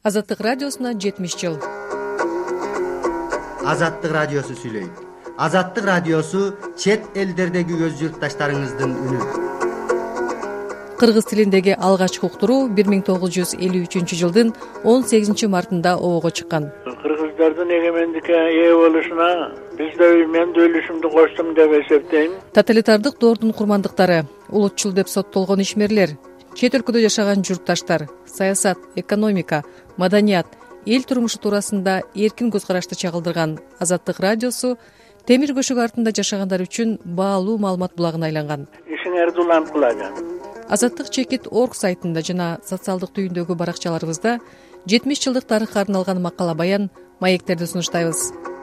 Азаттык радиосуна 70 жыл. Азаттык радиосу сүйлөйт. Азаттык радиосу чет элдердеги көз журтташтарыңыздын үнү. Кыргыз тилиндеги алгачкы уктуруу 1953 жылдын 18 мартында обого чыккан. Кыргыздардын эгемендикке ээ болушуна мен да үлүшүмдү коштум деп эсептейм. Тоталитардык доордун курмандыктары, улутчул деп соттолгон ишмерлер, чет өлкөдө жашаган журтташтар, саясат, экономика, маданият, эл турмушу туурасында эркин көз карашты чагылдырган Азаттык радиосу темир көшөк артында жашагандар үчүн баалуу маалымат булагына айланган. Ишиңерди улант кылаган. Азаттык Чекит.org сайтында жана социалдык түйүндөгү баракчаларыбызда 70 жылдык тарыхка арналган макала баян, маектерди сунуштайбыз.